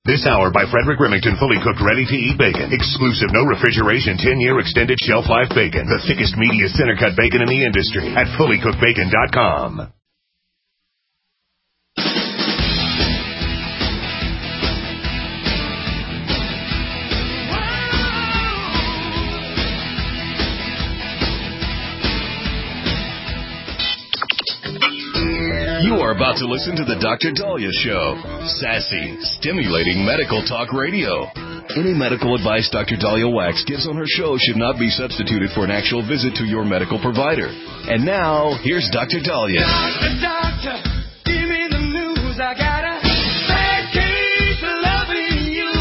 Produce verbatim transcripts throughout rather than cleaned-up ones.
This hour by Frederick Remington, fully cooked, ready-to-eat bacon. Exclusive, no refrigeration, ten-year extended shelf life bacon. The thickest, meatiest, center-cut bacon in the industry at fully cooked bacon dot com. You are about to listen to the Doctor Dahlia Show. Sassy, stimulating medical talk radio. Any medical advice Doctor Dahlia Wax gives on her show should not be substituted for an actual visit to your medical provider. And now, here's Doctor Dahlia. Doctor, doctor, give me the news. I got a bad case of loving you.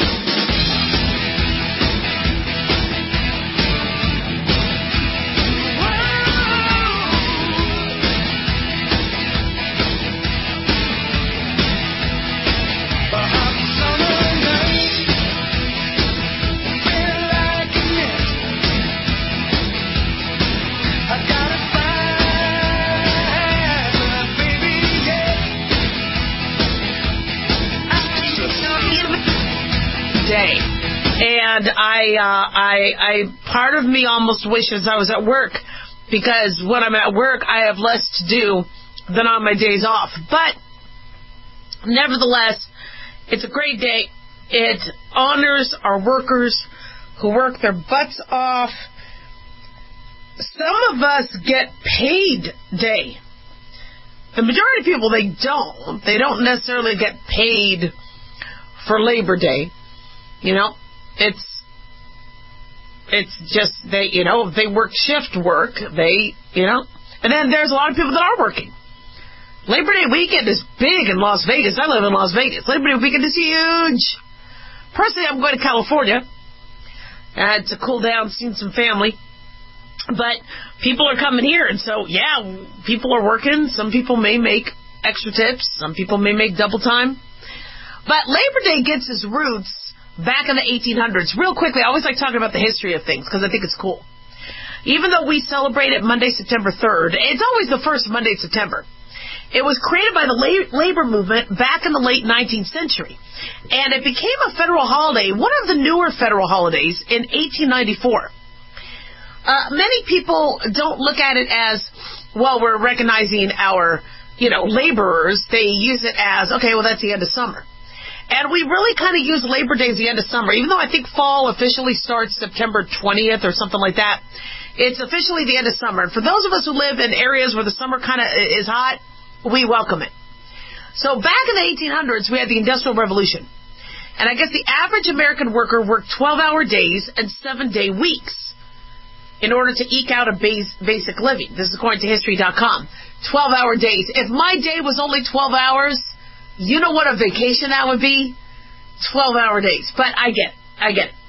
Day. And I, uh, I, I, part of me almost wishes I was at work, because when I'm at work, I have less to do than on my days off. But nevertheless, it's a great day. It honors our workers who work their butts off. Some of us get paid day. The majority of people, they don't. They don't necessarily get paid for Labor Day. You know, it's it's just they, you know, they work shift work. They, you know, and then there's a lot of people that are working. Labor Day weekend is big in Las Vegas. I live in Las Vegas. Labor Day weekend is huge. Personally, I'm going to California uh, to cool down, seeing some family. But people are coming here, and so, yeah, people are working. Some people may make extra tips. Some people may make double time. But Labor Day gets its roots back in the eighteen hundreds. Real quickly, I always like talking about the history of things because I think it's cool. Even though we celebrate it Monday, September third, it's always the first Monday in September. It was created by the labor movement back in the late nineteenth century. And it became a federal holiday, one of the newer federal holidays, in eighteen ninety-four. Uh, many people don't look at it as, well, we're recognizing our, you know, laborers. They use it as, okay, well, that's the end of summer. And we really kind of use Labor Day as the end of summer, even though I think fall officially starts September twentieth or something like that. It's officially the end of summer. And for those of us who live in areas where the summer kind of is hot, we welcome it. So back in the eighteen hundreds, we had the Industrial Revolution. And I guess the average American worker worked twelve-hour days and seven-day weeks in order to eke out a base, basic living. This is according to history dot com. twelve-hour days. If my day was only twelve hours... you know what a vacation that would be? twelve-hour days. But I get it. I get it.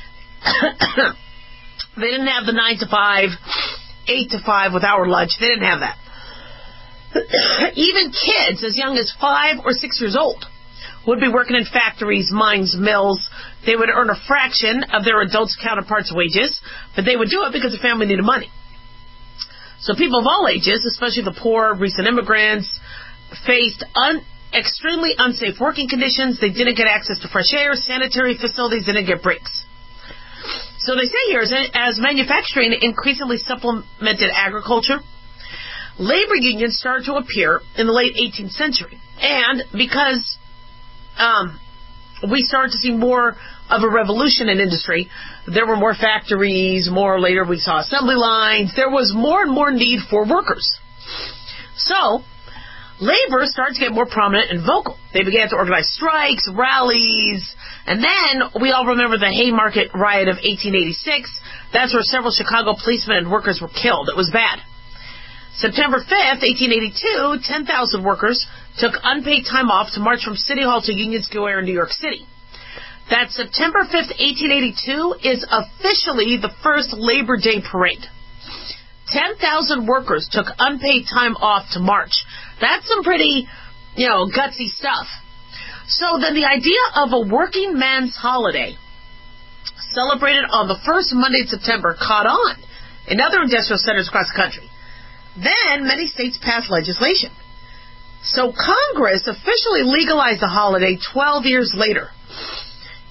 They didn't have the nine to five, eight to five with hour lunch. They didn't have that. Even kids as young as five or six years old would be working in factories, mines, mills. They would earn a fraction of their adult counterparts' wages, but they would do it because the family needed money. So people of all ages, especially the poor, recent immigrants, faced un- extremely unsafe working conditions. They didn't get access to fresh air, sanitary facilities, didn't get breaks. So they say here, as, as manufacturing increasingly supplemented agriculture, labor unions started to appear in the late eighteenth century. And because um, we started to see more of a revolution in industry, there were more factories, more later we saw assembly lines. There was more and more need for workers. So labor started to get more prominent and vocal. They began to organize strikes, rallies, and then we all remember the Haymarket riot of eighteen eighty-six. That's where several Chicago policemen and workers were killed. It was bad. September fifth, eighteen eighty-two, ten thousand workers took unpaid time off to march from City Hall to Union Square in New York City. That September fifth, eighteen eighty-two is officially the first Labor Day parade. ten thousand workers took unpaid time off to march. That's some pretty, you know, gutsy stuff. So then the idea of a working man's holiday celebrated on the first Monday in September caught on in other industrial centers across the country. Then many states passed legislation. So Congress officially legalized the holiday twelve years later.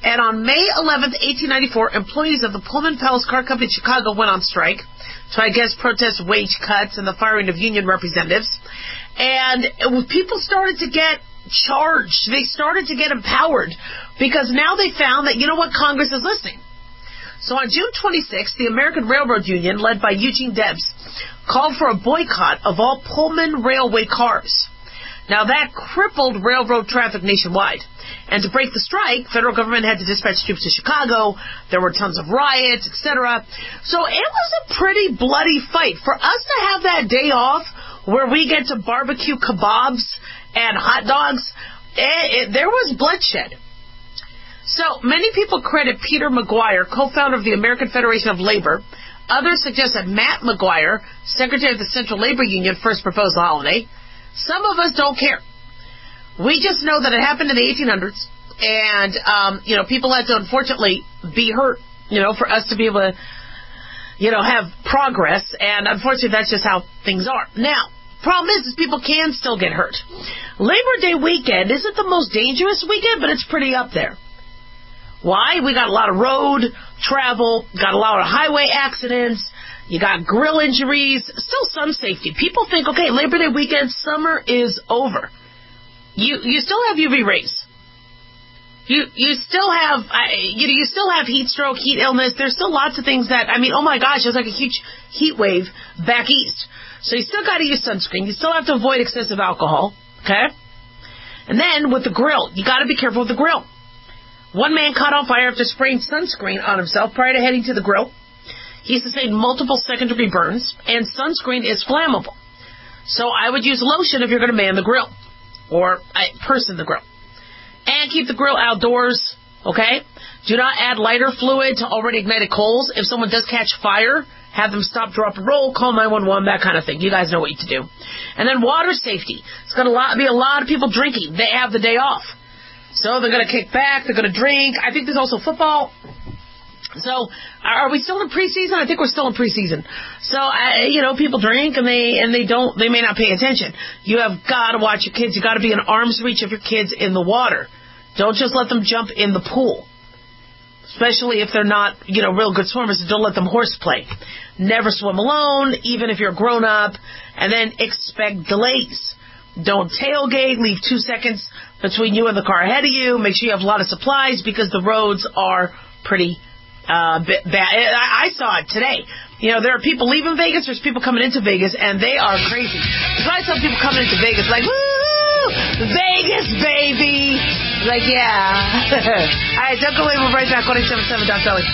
And on May eleventh, eighteen ninety-four, employees of the Pullman Palace Car Company in Chicago went on strike to, I guess, protest wage cuts and the firing of union representatives. And it was, people started to get charged. They started to get empowered because now they found that, you know what, Congress is listening. So on June twenty-sixth, the American Railroad Union, led by Eugene Debs, called for a boycott of all Pullman railway cars. Now, that crippled railroad traffic nationwide. And to break the strike, federal government had to dispatch troops to Chicago. There were tons of riots, et cetera. So it was a pretty bloody fight. For us to have that day off where we get to barbecue kebabs and hot dogs, it, it, there was bloodshed. So many people credit Peter McGuire, co-founder of the American Federation of Labor. Others suggest that Matt McGuire, secretary of the Central Labor Union, first proposed the holiday. Some of us don't care. We just know that it happened in the eighteen hundreds, and, um, you know, people had to, unfortunately, be hurt, you know, for us to be able to, you know, have progress, and unfortunately, that's just how things are. Now, problem is, is people can still get hurt. Labor Day weekend isn't the most dangerous weekend, but it's pretty up there. Why? We got a lot of road travel, got a lot of highway accidents, you got grill injuries, still some safety. People think, okay, Labor Day weekend, summer is over. You you still have U V rays. You you still have you know you still have heat stroke, heat illness. There's still lots of things that, I mean, oh my gosh, there's like a huge heat wave back east. So you still got to use sunscreen. You still have to avoid excessive alcohol, okay? And then with the grill, you got to be careful with the grill. One man caught on fire after spraying sunscreen on himself prior to heading to the grill. He sustained multiple second-degree burns, and sunscreen is flammable. So I would use lotion if you're going to man the grill, or uh, person the grill. And keep the grill outdoors, okay? Do not add lighter fluid to already ignited coals. If someone does catch fire, have them stop, drop, and roll, call nine one one, that kind of thing. You guys know what to do. And then water safety. It's going to be a lot of people drinking. They have the day off. So they're going to kick back, they're going to drink. I think there's also football. So, are we still in preseason? I think we're still in preseason. So, uh, you know, people drink and they and they don't, they may not pay attention. You have got to watch your kids. You got to be in arm's reach of your kids in the water. Don't just let them jump in the pool, especially if they're not, you know, real good swimmers. Don't let them horseplay. Never swim alone, even if you're a grown up. And then expect delays. Don't tailgate. Leave two seconds between you and the car ahead of you. Make sure you have a lot of supplies because the roads are pretty Uh, bit bad. I, I saw it today. You know, there are people leaving Vegas, there's people coming into Vegas, and they are crazy. There's probably some people coming into Vegas like, woo, Vegas, baby. Like, yeah. All right, don't go away. We'll be right back. one eight seven seven Doc Dolly.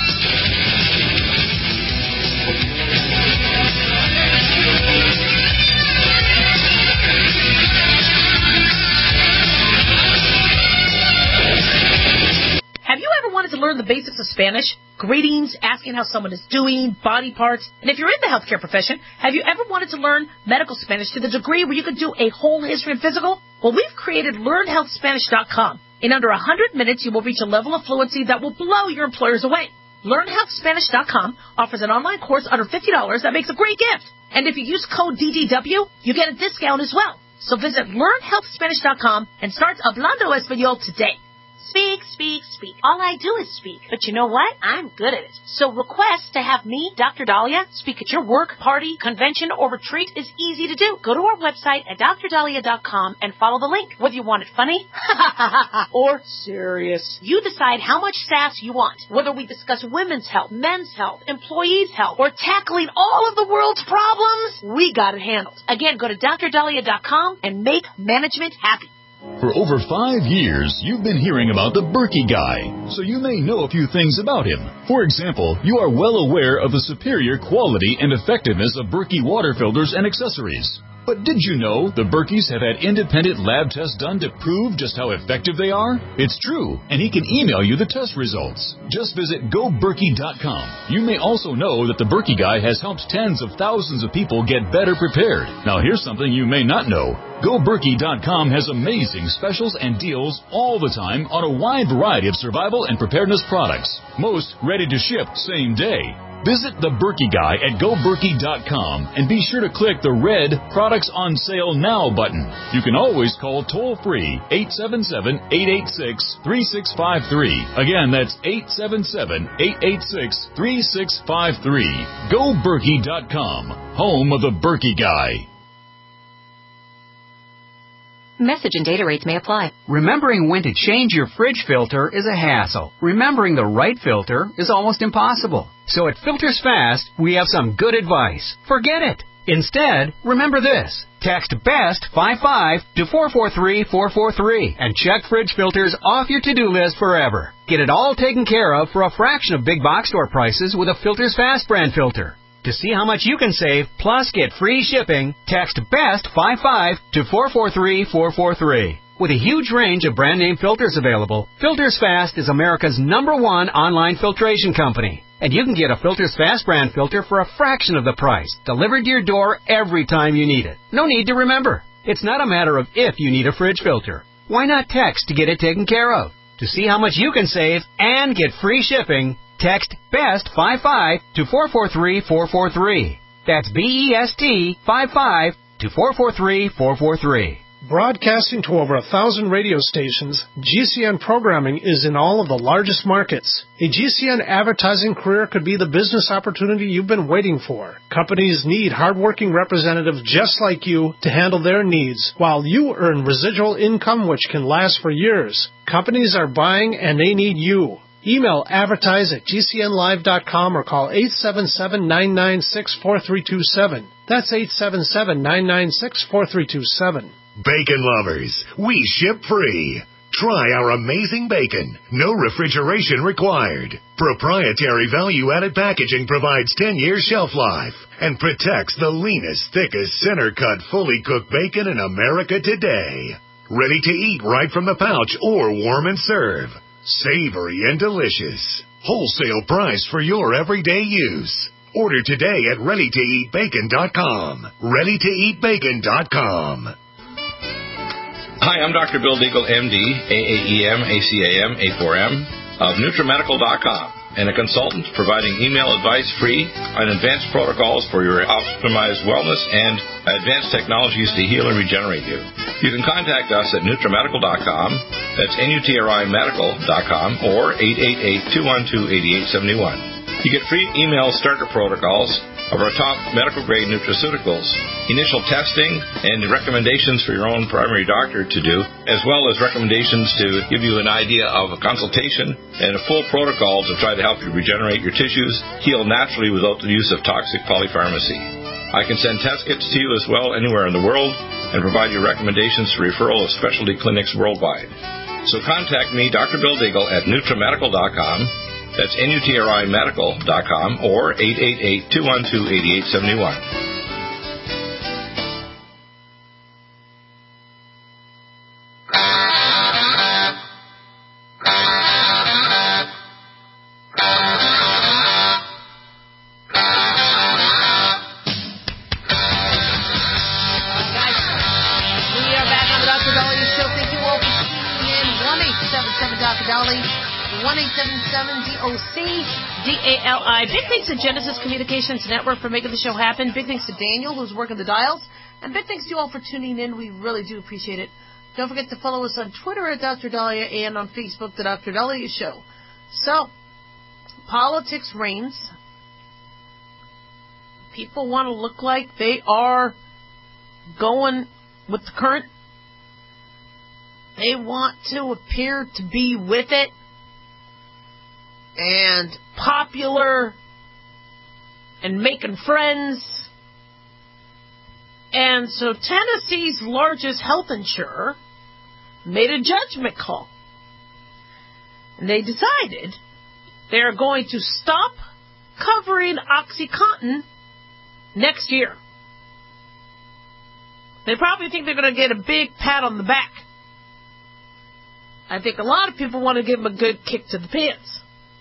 Have you ever wanted to learn the basics of Spanish? Greetings, asking how someone is doing, body parts. And if you're in the healthcare profession, have you ever wanted to learn medical Spanish to the degree where you could do a whole history and physical? Well, we've created learn health spanish dot com. In under one hundred minutes, you will reach a level of fluency that will blow your employers away. learn health spanish dot com offers an online course under fifty dollars that makes a great gift. And if you use code D D W, you get a discount as well. So visit learn health spanish dot com and start hablando español today. Speak, speak, speak. All I do is speak. But you know what? I'm good at it. So request to have me, Doctor Dahlia, speak at your work, party, convention, or retreat is easy to do. Go to our website at dr dahlia dot com and follow the link. Whether you want it funny or serious, you decide how much sass you want. Whether we discuss women's health, men's health, employees' health, or tackling all of the world's problems, we got it handled. Again, go to dr dahlia dot com and make management happy. For over five years, you've been hearing about the Berkey Guy, so you may know a few things about him. For example, you are well aware of the superior quality and effectiveness of Berkey water filters and accessories. But did you know the Berkeys have had independent lab tests done to prove just how effective they are? It's true, and he can email you the test results. Just visit go berkey dot com. You may also know that the Berkey Guy has helped tens of thousands of people get better prepared. Now here's something you may not know. go berkey dot com has amazing specials and deals all the time on a wide variety of survival and preparedness products. Most ready to ship same day. Visit The Berkey Guy at go berkey dot com and be sure to click the red Products on Sale Now button. You can always call toll-free eight seven seven, eight eight six, three six five three. Again, that's eight seven seven, eight eight six, three six five three. go berkey dot com, home of The Berkey Guy. Message and data rates may apply. Remembering when to change your fridge filter is a hassle. Remembering the right filter is almost impossible. So at Filters Fast, we have some good advice. Forget it. Instead, remember this. Text BEST fifty-five to four four three, four four three and check fridge filters off your to-do list forever. Get it all taken care of for a fraction of big box store prices with a Filters Fast brand filter. To see how much you can save, plus get free shipping, text BEST fifty-five to four four three, four four three. With a huge range of brand name filters available, Filters Fast is America's number one online filtration company. And you can get a Filters Fast brand filter for a fraction of the price, delivered to your door every time you need it. No need to remember. It's not a matter of if you need a fridge filter. Why not text to get it taken care of? To see how much you can save and get free shipping, text BEST fifty-five to four four three, four four three. That's B E S T fifty-five to four four three, four four three. Broadcasting to over a thousand radio stations, G C N programming is in all of the largest markets. A G C N advertising career could be the business opportunity you've been waiting for. Companies need hardworking representatives just like you to handle their needs, while you earn residual income which can last for years. Companies are buying and they need you. Email advertise at g c n live dot com or call eight seven seven, nine nine six, four three two seven. That's eight seven seven, nine nine six, four three two seven. Bacon lovers, we ship free. Try our amazing bacon. No refrigeration required. Proprietary value-added packaging provides ten-year shelf life and protects the leanest, thickest, center-cut, fully cooked bacon in America today. Ready to eat right from the pouch or warm and serve. Savory and delicious. Wholesale price for your everyday use. Order today at ready to eat bacon dot com. ready to eat bacon dot com. Hi, I'm Doctor Bill Deagle, M D, A A E M, A C A M, A four M, of Nutramedical dot com, and a consultant providing email advice free on advanced protocols for your optimized wellness and advanced technologies to heal and regenerate you. You can contact us at Nutramedical dot com, that's N U T R I medical dot com, or eight eight eight, two one two, eight eight seven one. You get free email starter protocols of our top medical-grade nutraceuticals, initial testing, and recommendations for your own primary doctor to do, as well as recommendations to give you an idea of a consultation and a full protocol to try to help you regenerate your tissues, heal naturally without the use of toxic polypharmacy. I can send test kits to you as well anywhere in the world and provide you recommendations for referral of specialty clinics worldwide. So contact me, Doctor Bill Deagle, at Nutramedical dot com. That's N U T R I medical dot com or eight eight eight, two one two, eight eight seven one. D A L I. Big thanks to Genesis Communications Network for making the show happen. Big thanks to Daniel, who's working the dials. And big thanks to you all for tuning in. We really do appreciate it. Don't forget to follow us on Twitter at Doctor Dahlia and on Facebook, The Doctor Dahlia Show. So, politics reigns. People want to look like they are going with the current. They want to appear to be with it. And popular and making friends. And so Tennessee's largest health insurer made a judgment call. And they decided they're going to stop covering OxyContin next year. They probably think they're going to get a big pat on the back. I think a lot of people want to give them a good kick to the pants.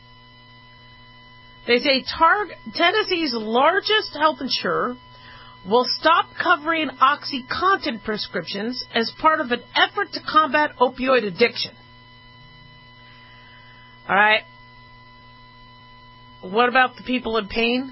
They say Targ- Tennessee's largest health insurer will stop covering OxyContin prescriptions as part of an effort to combat opioid addiction. All right. what about the people in pain?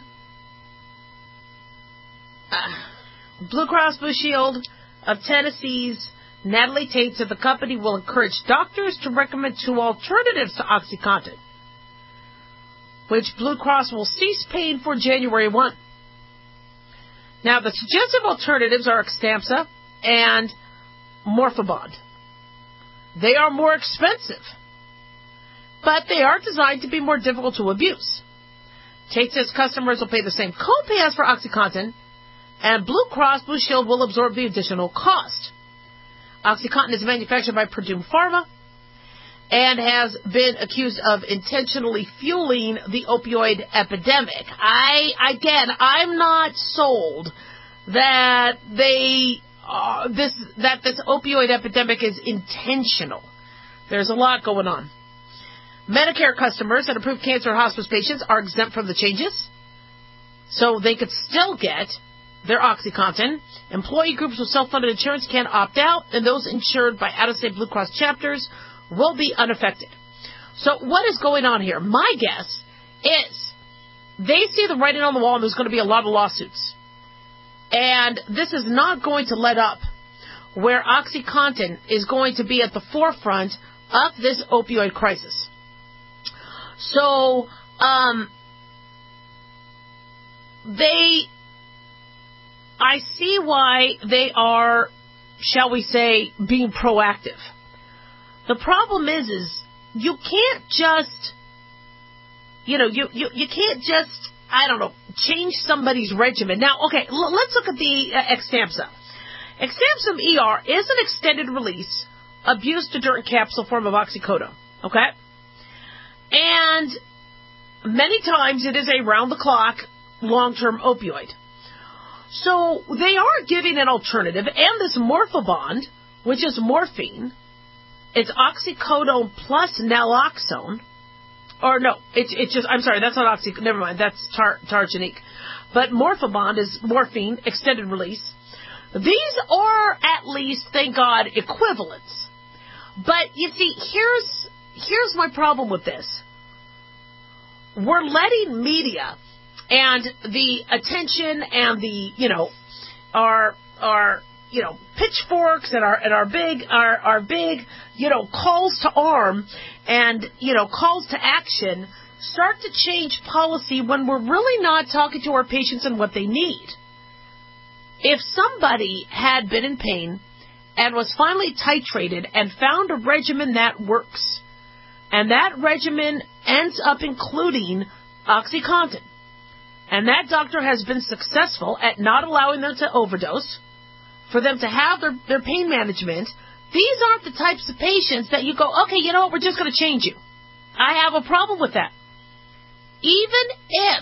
Uh, Blue Cross Blue Shield of Tennessee's Natalie Tate said the company will encourage doctors to recommend two alternatives to OxyContin, which Blue Cross will cease paying for January first. Now, the suggested alternatives are Xtampza and Morphabond. They are more expensive, but they are designed to be more difficult to abuse. Tate says customers will pay the same copay as for OxyContin, and Blue Cross Blue Shield will absorb the additional cost. OxyContin is manufactured by Purdue Pharma and has been accused of intentionally fueling the opioid epidemic. I, again, I'm not sold that they, uh, this, that this opioid epidemic is intentional. There's a lot going on. Medicare customers and approved cancer and hospice patients are exempt from the changes, so they could still get their OxyContin. Employee groups with self-funded insurance can opt out, and those insured by out-of-state Blue Cross chapters will be unaffected. So what is going on here? My guess is they see the writing on the wall and there's going to be a lot of lawsuits. And this is not going to let up where OxyContin is going to be at the forefront of this opioid crisis. So, um, they, I see why they are, shall we say, being proactive. The problem is, is you can't just, you know, you, you, you can't just, I don't know, change somebody's regimen. Now, okay, l- let's look at the uh, Xtampza. Xtampza E R is an extended release abuse-to-dirt capsule form of oxycodone, okay? And many times it is a round-the-clock long-term opioid. So they are giving an alternative, and this Morphabond, which is morphine, it's oxycodone plus naloxone. Or no, it's it's just, I'm sorry, that's not oxy, never mind, that's tar, Targenique. But Morphabond is morphine, extended release. These are at least, thank God, equivalents. But you see, here's here's my problem with this. We're letting media and the attention and the, you know, our our you know, pitchforks and our and our big our our big, you know, calls to arm and, you know, calls to action start to change policy when we're really not talking to our patients and what they need. If somebody had been in pain and was finally titrated and found a regimen that works, and that regimen ends up including OxyContin, and that doctor has been successful at not allowing them to overdose, for them to have their, their pain management, these aren't the types of patients that you go, okay, you know what, we're just going to change you. I have a problem with that. Even if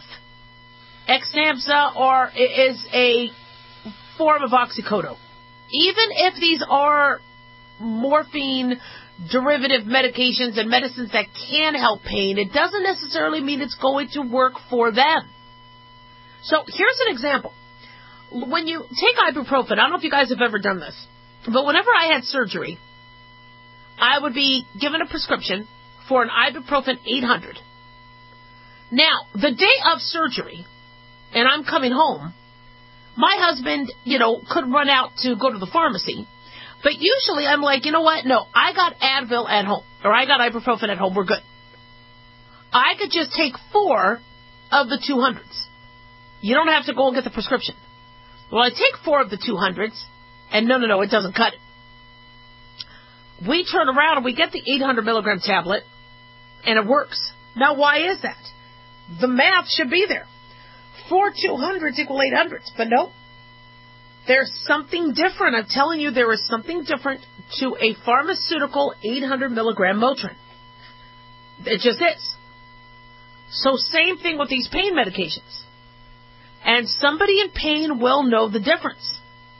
Xtampza or is a form of oxycodone, even if these are morphine derivative medications and medicines that can help pain, it doesn't necessarily mean it's going to work for them. So here's an example. When you take ibuprofen, I don't know if you guys have ever done this, but whenever I had surgery, I would be given a prescription for an ibuprofen eight hundred. Now, the day of surgery, and I'm coming home, my husband, you know, could run out to go to the pharmacy, but usually I'm like, you know what, no, I got Advil at home, or I got ibuprofen at home, we're good. I could just take four of the two hundreds. You don't have to go and get the prescription. Well, I take four of the two hundreds, and no, no, no, it doesn't cut it. We turn around and we get the eight hundred milligram tablet, and it works. Now, why is that? The math should be there. Four two hundreds equal eight hundreds, but no. There's something different. I'm telling you, there is something different to a pharmaceutical eight hundred milligram Motrin. It just is. So same thing with these pain medications. And somebody in pain will know the difference.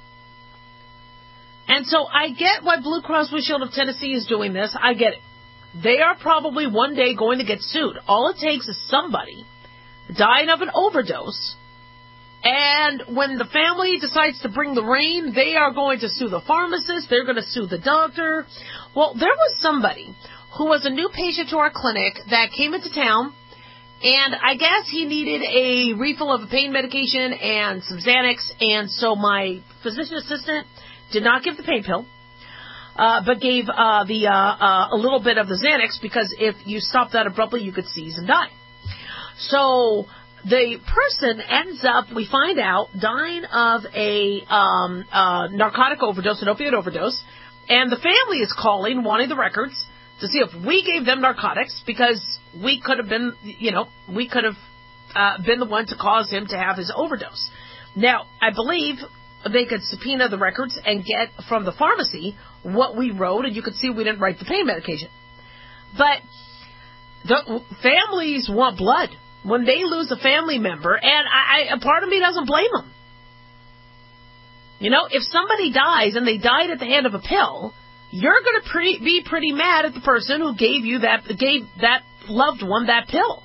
And so I get why Blue Cross Blue Shield of Tennessee is doing this. I get it. They are probably one day going to get sued. All it takes is somebody dying of an overdose, and when the family decides to bring the rain, they are going to sue the pharmacist. They're going to sue the doctor. Well, there was somebody who was a new patient to our clinic that came into town, And I guess he needed a refill of a pain medication and some Xanax, and so my physician assistant did not give the pain pill, uh, but gave uh, the uh, uh, a little bit of the Xanax, because if you stop that abruptly, you could seize and die. So the person ends up, we find out, dying of a um, uh, narcotic overdose, an opioid overdose, and the family is calling, wanting the records to see if we gave them narcotics, because we could have been, you know, we could have uh, been the one to cause him to have his overdose. Now, I believe they could subpoena the records and get from the pharmacy what we wrote, and you could see we didn't write the pain medication. But the families want blood when they lose a family member, and I, I, a part of me doesn't blame them. You know, if somebody dies and they died at the hand of a pill, you're going to pre- be pretty mad at the person who gave you that, gave that loved one that pill.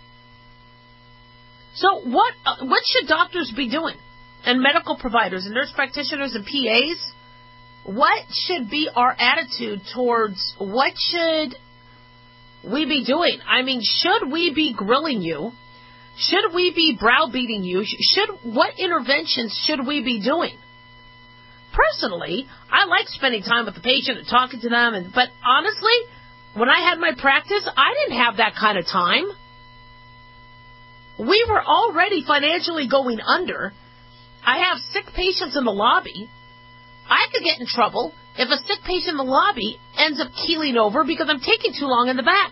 So what, uh, what should doctors be doing? And medical providers and nurse practitioners and P As? What should be our attitude towards what should we be doing? I mean, should we be grilling you? Should we be browbeating you? Should, what interventions should we be doing? Personally, I like spending time with the patient and talking to them, and, but honestly, when I had my practice, I didn't have that kind of time. We were already financially going under. I have sick patients in the lobby. I could get in trouble if a sick patient in the lobby ends up keeling over because I'm taking too long in the back.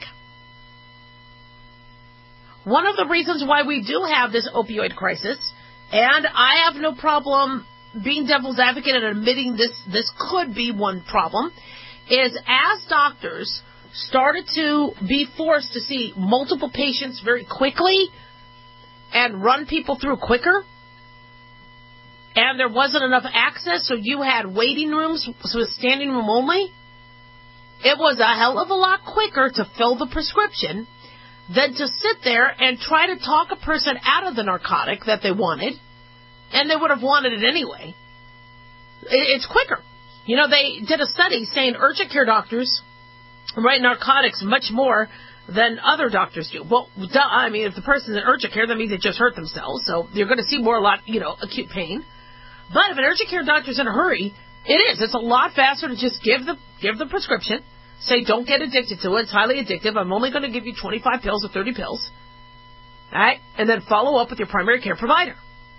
One of the reasons why we do have this opioid crisis, and I have no problem being devil's advocate and admitting this, this could be one problem, is as doctors started to be forced to see multiple patients very quickly and run people through quicker, and there wasn't enough access, so you had waiting rooms, so it was standing room only, it was a hell of a lot quicker to fill the prescription than to sit there and try to talk a person out of the narcotic that they wanted, and they would have wanted it anyway. It's quicker. You know, they did a study saying urgent care doctors write narcotics much more than other doctors do. Well, duh, I mean, if the person's in urgent care, that means they just hurt themselves, so you're going to see more, a lot, you know, acute pain. But if an urgent care doctor's in a hurry, it is. It's a lot faster to just give the give the prescription, say don't get addicted to it, it's highly addictive, I'm only going to give you twenty-five pills or thirty pills, all right, and then follow up with your primary care provider.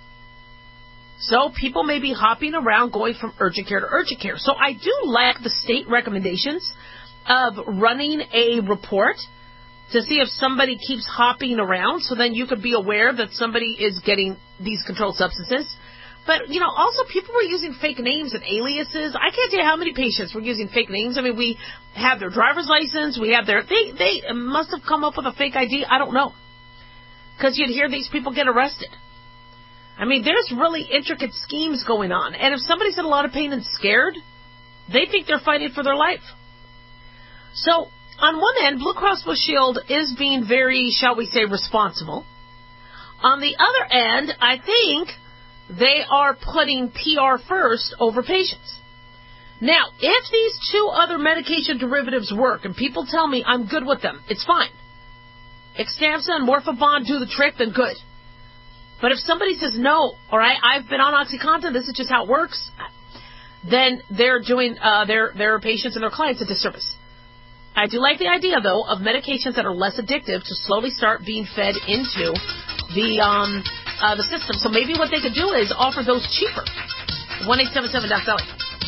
So people may be hopping around going from urgent care to urgent care. So I do like the state recommendations of running a report to see if somebody keeps hopping around, so then you could be aware that somebody is getting these controlled substances. But, you know, also people were using fake names and aliases. I can't tell you how many patients were using fake names. I mean, we have their driver's license. We have their, they, they must have come up with a fake I D. I don't know. Because you'd hear these people get arrested. I mean, there's really intricate schemes going on. And if somebody's in a lot of pain and scared, they think they're fighting for their life. So, on one end, Blue Cross Blue Shield is being very, shall we say, responsible. On the other end, I think they are putting P R first over patients. Now, if these two other medication derivatives work, and people tell me I'm good with them, it's fine. Xtampza and Morphabond do the trick, then good. But if somebody says, no, all right, I've been on OxyContin, this is just how it works, then they're doing uh, their, their patients and their clients a disservice. I do like the idea, though, of medications that are less addictive to slowly start being fed into the um, uh, the system. So maybe what they could do is offer those cheaper. one eight seven seven Doc Sally.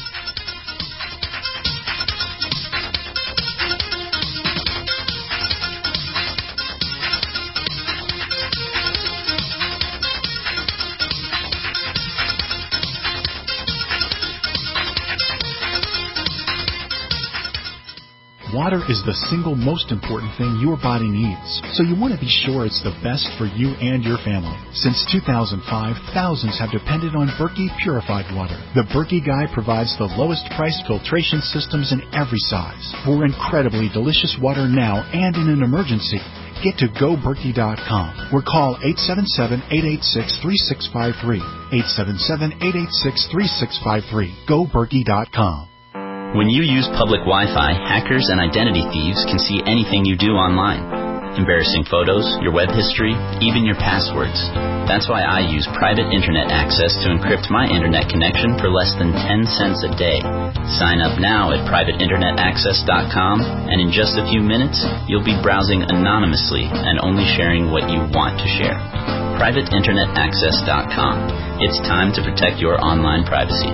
Water is the single most important thing your body needs, so you want to be sure it's the best for you and your family. Since two thousand five, thousands have depended on Berkey purified water. The Berkey Guy provides the lowest priced filtration systems in every size. For incredibly delicious water now and in an emergency, get to go berkey dot com or call eight seven seven, eight eight six, three six five three. eight seven seven, eight eight six, three six five three. go berkey dot com. When you use public Wi-Fi, hackers and identity thieves can see anything you do online. embarrassing photos, your web history, even your passwords. That's why I use private internet access to encrypt my internet connection for less than ten cents a day. Sign up now at private internet access dot com, and in just a few minutes, you'll be browsing anonymously and only sharing what you want to share. private internet access dot com. It's time to protect your online privacy.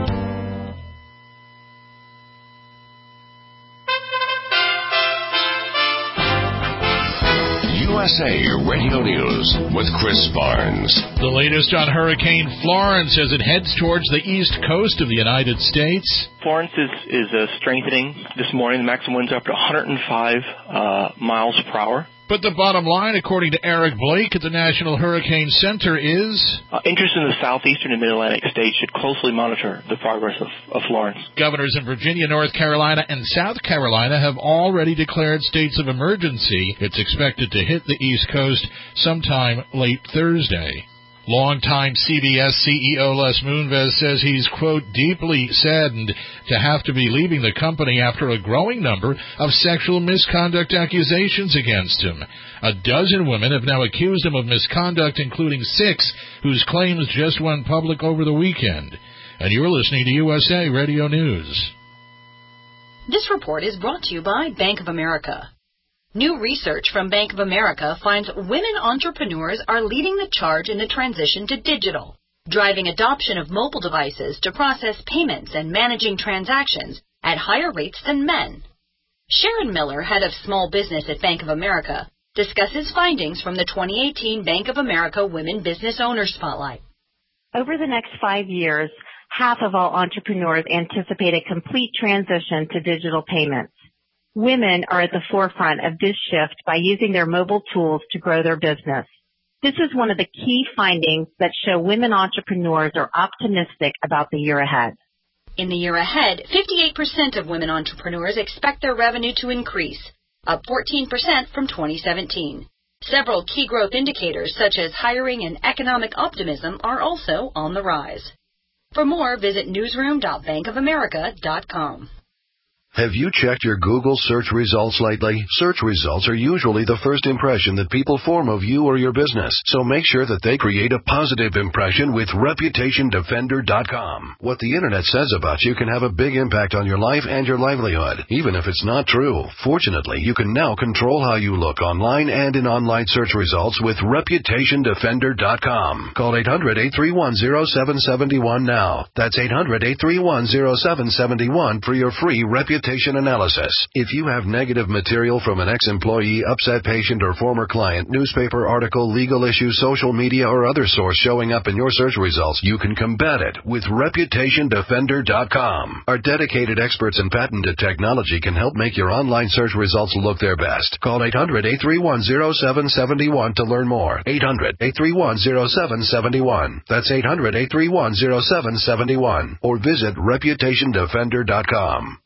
U S A Radio News with Chris Barnes. The latest on Hurricane Florence as it heads towards the east coast of the United States. Florence is, is uh, strengthening this morning. The maximum winds are up to one hundred five uh, miles per hour. But the bottom line, according to Eric Blake at the National Hurricane Center, is... Uh, interest in the southeastern and mid-Atlantic states should closely monitor the progress of, of Florence. Governors in Virginia, North Carolina, and South Carolina have already declared states of emergency. It's expected to hit the East Coast sometime late Thursday. Longtime C B S C E O Les Moonves says he's, quote, deeply saddened to have to be leaving the company after a growing number of sexual misconduct accusations against him. A dozen women have now accused him of misconduct, including six whose claims just went public over the weekend. And you're listening to U S A Radio News. This report is brought to you by Bank of America. New research from Bank of America finds women entrepreneurs are leading the charge in the transition to digital, driving adoption of mobile devices to process payments and managing transactions at higher rates than men. Sharon Miller, head of small business at Bank of America, discusses findings from the twenty eighteen Bank of America Women Business Owner Spotlight. Over the next five years, half of all entrepreneurs anticipate a complete transition to digital payments. Women are at the forefront of this shift by using their mobile tools to grow their business. This is one of the key findings that show women entrepreneurs are optimistic about the year ahead. In the year ahead, fifty-eight percent of women entrepreneurs expect their revenue to increase, up fourteen percent from twenty seventeen. Several key growth indicators such as hiring and economic optimism are also on the rise. For more, visit newsroom dot bank of america dot com. Have you checked your Google search results lately? Search results are usually the first impression that people form of you or your business, so make sure that they create a positive impression with reputation defender dot com. What the Internet says about you can have a big impact on your life and your livelihood, even if it's not true. Fortunately, you can now control how you look online and in online search results with reputation defender dot com. Call eight hundred, eight three one, zero seven seven one now. That's eight hundred, eight three one, zero seven seven one for your free reputation analysis. If you have negative material from an ex-employee, upset patient, or former client, newspaper article, legal issue, social media, or other source showing up in your search results, you can combat it with reputation defender dot com. Our dedicated experts in patented technology can help make your online search results look their best. Call eight hundred, eight three one, zero seven seven one to learn more. eight hundred, eight three one, zero seven seven one. That's eight hundred, eight three one, zero seven seven one. Or visit reputation defender dot com.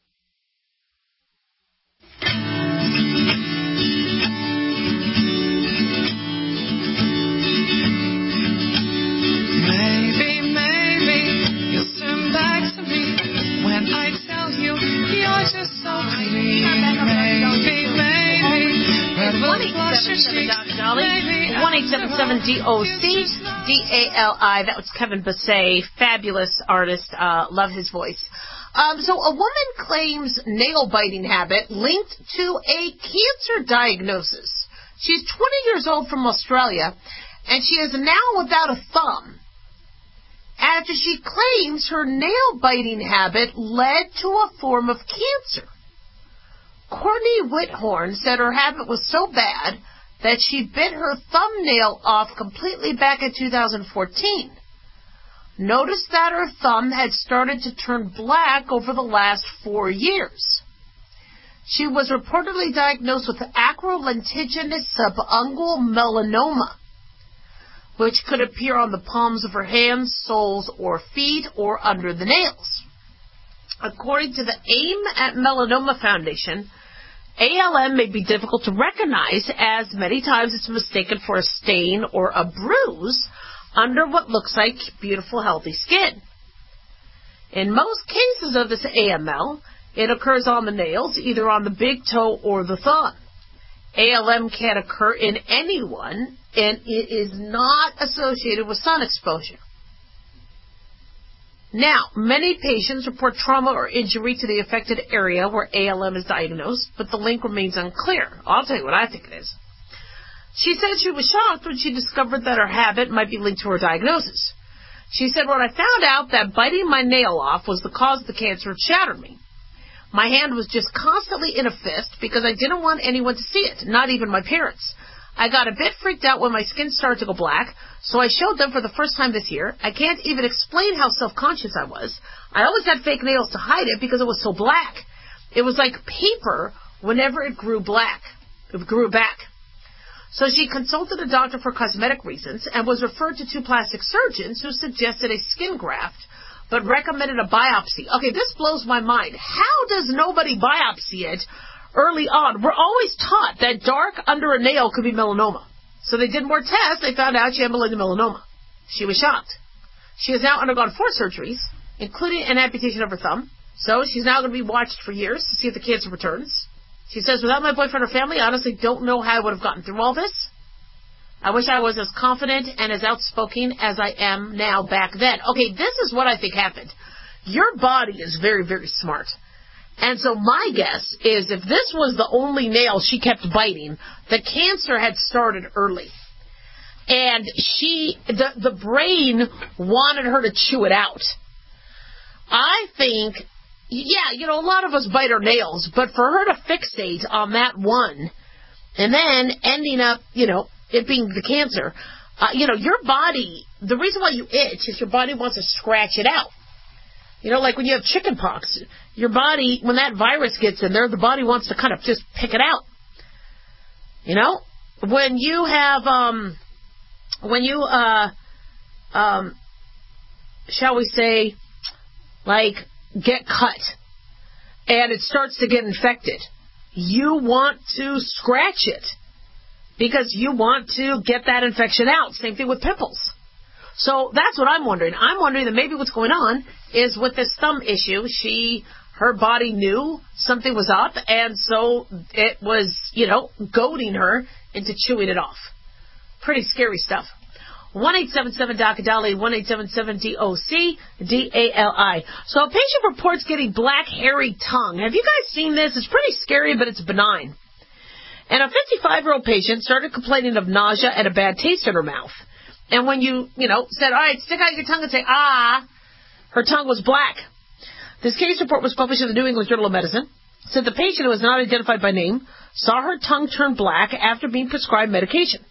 Maybe, maybe you'll turn back to me when I tell you you're just so pretty. Maybe, maybe red will flush your cheeks. one eight seven seven D O C D A L I. That was Kevin Basset, fabulous artist. Uh, love his voice. Um, so a woman claims nail-biting habit linked to a cancer diagnosis. She's twenty years old from Australia, and she is now without a thumb after she claims her nail-biting habit led to a form of cancer. Courtney Whithorn said her habit was so bad that she bit her thumbnail off completely back in two thousand fourteen. Noticed that her thumb had started to turn black over the last four years. She was reportedly diagnosed with acrolentiginous subungual melanoma, which could appear on the palms of her hands, soles, or feet, or under the nails. According to the AIM at Melanoma Foundation, A L M may be difficult to recognize, as many times it's mistaken for a stain or a bruise under what looks like beautiful, healthy skin. In most cases of this A M L, it occurs on the nails, either on the big toe or the thumb. A L M can occur in anyone, and it is not associated with sun exposure. Now, many patients report trauma or injury to the affected area where A L M is diagnosed, but the link remains unclear. I'll tell you what I think it is. She said she was shocked when she discovered that her habit might be linked to her diagnosis. She said, when I found out that biting my nail off was the cause of the cancer, it shattered me. My hand was just constantly in a fist because I didn't want anyone to see it, not even my parents. I got a bit freaked out when my skin started to go black, so I showed them for the first time this year. I can't even explain how self-conscious I was. I always had fake nails to hide it because it was so black. It was like paper whenever it grew black. It grew back. So she consulted a doctor for cosmetic reasons and was referred to two plastic surgeons who suggested a skin graft but recommended a biopsy. Okay, this blows my mind. How does nobody biopsy it early on? We're always taught that dark under a nail could be melanoma. So they did more tests. They found out she had malignant melanoma. She was shocked. She has now undergone four surgeries, including an amputation of her thumb. So she's now going to be watched for years to see if the cancer returns. She says, without my boyfriend or family, I honestly don't know how I would have gotten through all this. I wish I was as confident and as outspoken as I am now back then. Okay, this is what I think happened. Your body is very, very smart. And so my guess is if this was the only nail she kept biting, the cancer had started early. And she, the, the brain wanted her to chew it out. I think, yeah, you know, a lot of us bite our nails, but for her to fixate on that one and then ending up, you know, it being the cancer, uh, you know, your body, the reason why you itch is your body wants to scratch it out. You know, like when you have chicken pox, your body, when that virus gets in there, the body wants to kind of just pick it out. You know, when you have, um, when you, uh, um, shall we say, like, get cut, and it starts to get infected, you want to scratch it because you want to get that infection out. Same thing with pimples. So that's what I'm wondering. I'm wondering that maybe what's going on is with this thumb issue, she, her body knew something was up, and so it was, you know, goading her into chewing it off. Pretty scary stuff. one eight seven seven D O C D A L I, one eight seven seven D O C D A L I. So a patient reports getting black, hairy tongue. Have you guys seen this? It's pretty scary, but it's benign. And a fifty-five-year-old patient started complaining of nausea and a bad taste in her mouth. And when you, you know, said, all right, stick out your tongue and say, ah, her tongue was black. This case report was published in the New England Journal of Medicine. Said the patient, who was not identified by name, saw her tongue turn black after being prescribed medication.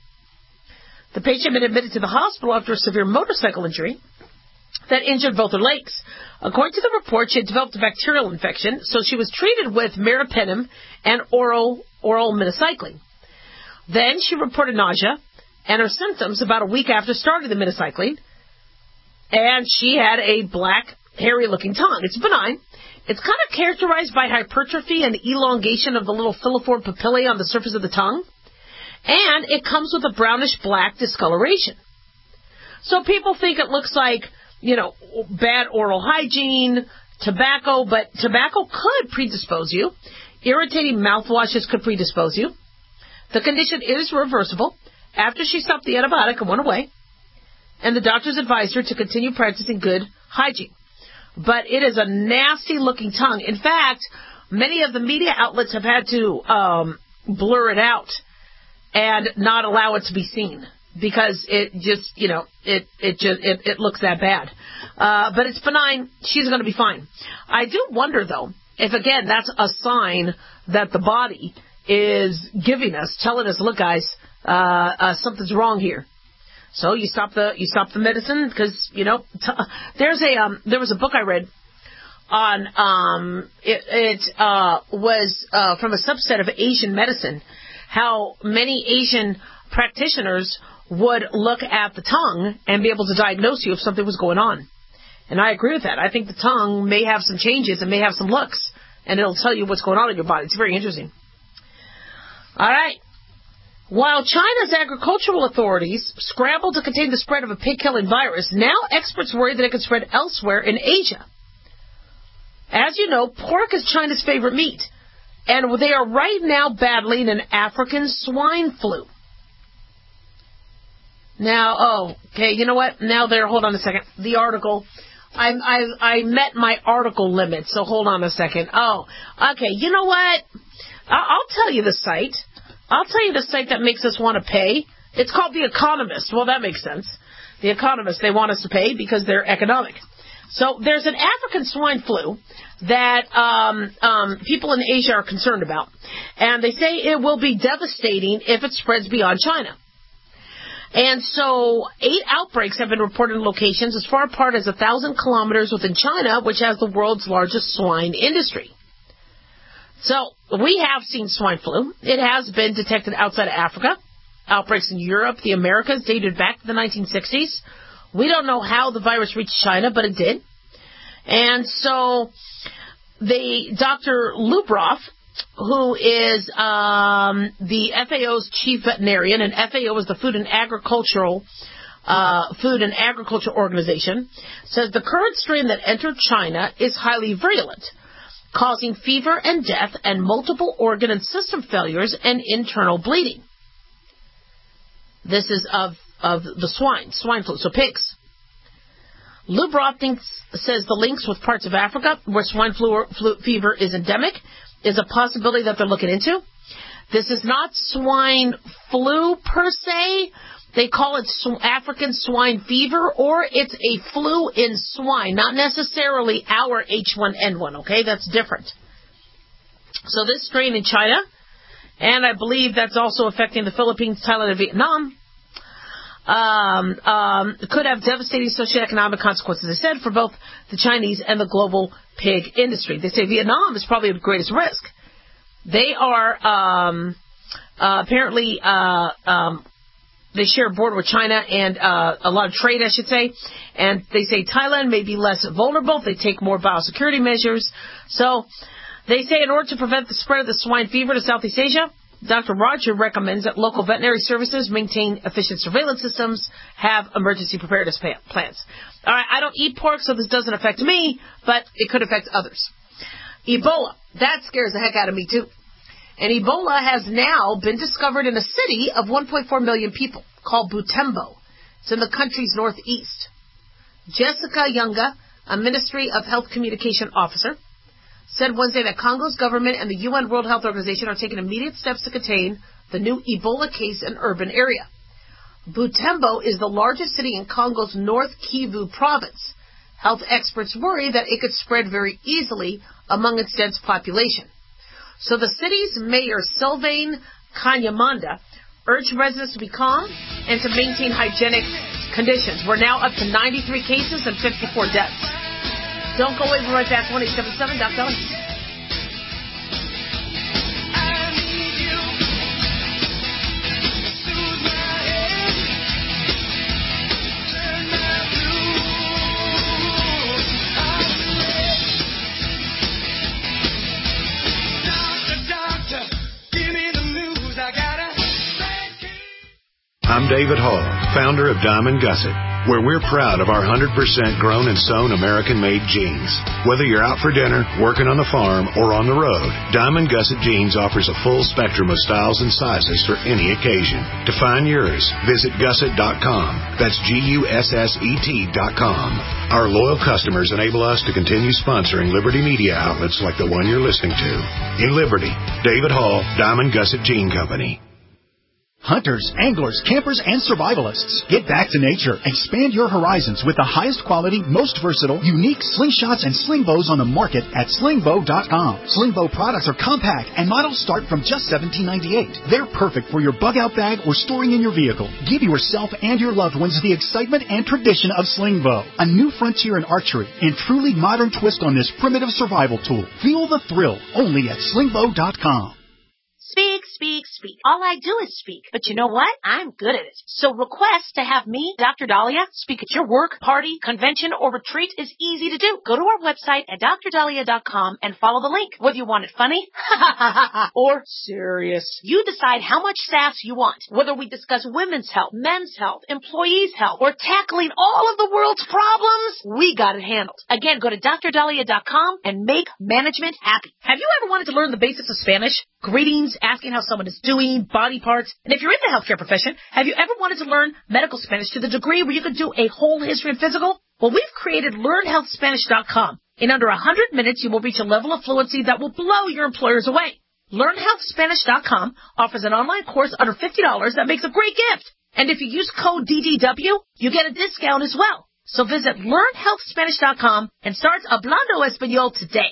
The patient had been admitted to the hospital after a severe motorcycle injury that injured both her legs. According to the report, she had developed a bacterial infection, so she was treated with meropenem and oral oral minocycline. Then she reported nausea and her symptoms about a week after starting the minocycline, and she had a black, hairy-looking tongue. It's benign. It's kind of characterized by hypertrophy and elongation of the little filiform papillae on the surface of the tongue, and it comes with a brownish-black discoloration. So people think it looks like, you know, bad oral hygiene, tobacco, but tobacco could predispose you. Irritating mouthwashes could predispose you. The condition is reversible after she stopped the antibiotic and went away, and the doctors advised her to continue practicing good hygiene. But it is a nasty-looking tongue. In fact, many of the media outlets have had to um, blur it out and not allow it to be seen because it just, you know, it it just it, it looks that bad. Uh, but it's benign. She's going to be fine. I do wonder, though, if, again, that's a sign that the body is giving us, telling us, look, guys, uh, uh, something's wrong here. So you stop the you stop the medicine because, you know, t- there's a um, there was a book I read on um, it, it uh, was uh, from a subset of Asian medicine, how many Asian practitioners would look at the tongue and be able to diagnose you if something was going on. And I agree with that. I think the tongue may have some changes and may have some looks, and it'll tell you what's going on in your body. It's very interesting. All right. While China's agricultural authorities scramble to contain the spread of a pig-killing virus, now experts worry that it could spread elsewhere in Asia. As you know, pork is China's favorite meat, And they are right now battling an African swine flu. Now, oh, okay, you know what? Now they're, hold on a second. The article, I, I, I met my article limit, so hold on a second. Oh, okay, you know what? I'll, I'll tell you the site. I'll tell you the site that makes us want to pay. It's called The Economist. Well, that makes sense. The Economist, they want us to pay because they're economic. So there's an African swine flu that um, um, people in Asia are concerned about. And they say it will be devastating if it spreads beyond China. And so eight outbreaks have been reported in locations as far apart as one thousand kilometers within China, which has the world's largest swine industry. So we have seen swine flu. It has been detected outside of Africa. Outbreaks in Europe, the Americas, dated back to the nineteen sixties. We don't know how the virus reached China, but it did. And so the Doctor Lubroff, who is um, the F A O's chief veterinarian, and F A O is the Food and Agricultural uh, Food and Agriculture Organization, says the current strain that entered China is highly virulent, causing fever and death and multiple organ and system failures and internal bleeding. This is of, of the swine, swine flu, so pigs. Lubroff thinks, says the links with parts of Africa where swine flu, flu fever is endemic is a possibility that they're looking into. This is not swine flu per se. They call it sw- African swine fever, or it's a flu in swine, not necessarily our H one N one, okay? That's different. So this strain in China, and I believe that's also affecting the Philippines, Thailand, and Vietnam, um, um, could have devastating socioeconomic consequences, they said, for both the Chinese and the global pig industry. They say Vietnam is probably the greatest risk. They are um, uh, apparently, uh, um, they share a border with China and uh, a lot of trade, I should say. And they say Thailand may be less vulnerable if they take more biosecurity measures. So they say in order to prevent the spread of the swine fever to Southeast Asia, Doctor Roger recommends that local veterinary services maintain efficient surveillance systems, have emergency preparedness plans. All right, I don't eat pork, so this doesn't affect me, but it could affect others. Ebola, that scares the heck out of me, too. And Ebola has now been discovered in a city of one point four million people called Butembo. It's in the country's northeast. Jessica Yunga, a Ministry of Health Communication officer, said Wednesday that Congo's government and the U N World Health Organization are taking immediate steps to contain the new Ebola case in urban area. Butembo is the largest city in Congo's North Kivu province. Health experts worry that it could spread very easily among its dense population. So the city's mayor, Sylvain Kanyamanda, urged residents to be calm and to maintain hygienic conditions. We're now up to ninety-three cases and fifty-four deaths. Don't go away, we'll be right back. one eight seven seven, Doctor I'm David Hall, founder of Diamond Gusset, where we're proud of our one hundred percent grown and sewn American-made jeans. Whether you're out for dinner, working on the farm, or on the road, Diamond Gusset Jeans offers a full spectrum of styles and sizes for any occasion. To find yours, visit gusset dot com. That's G U S S E T dot com. Our loyal customers enable us to continue sponsoring Liberty media outlets like the one you're listening to. In Liberty, David Hall, Diamond Gusset Jean Company. Hunters, anglers, campers, and survivalists. Get back to nature. Expand your horizons with the highest quality, most versatile, unique slingshots and sling bows on the market at sling bow dot com. Sling bow products are compact and models start from just seventeen ninety-eight. They're perfect for your bug-out bag or storing in your vehicle. Give yourself and your loved ones the excitement and tradition of sling bow. A new frontier in archery and truly modern twist on this primitive survival tool. Feel the thrill only at sling bow dot com. Speak, speak, speak. All I do is speak. But you know what? I'm good at it. So request to have me, Doctor Dahlia, speak at your work, party, convention, or retreat is easy to do. Go to our website at dr dahlia dot com and follow the link. Whether you want it funny or serious, you decide how much sass you want. Whether we discuss women's health, men's health, employees' health, or tackling all of the world's problems, we got it handled. Again, go to dr dahlia dot com and make management happy. Have you ever wanted to learn the basics of Spanish? Greetings, asking how someone is doing, body parts. And if you're in the healthcare profession, have you ever wanted to learn medical Spanish to the degree where you could do a whole history and physical? Well, we've created learn health spanish dot com. In under one hundred minutes, you will reach a level of fluency that will blow your employers away. learn health spanish dot com offers an online course under fifty dollars that makes a great gift. And if you use code D D W, you get a discount as well. So visit learn health spanish dot com and start Hablando Español today.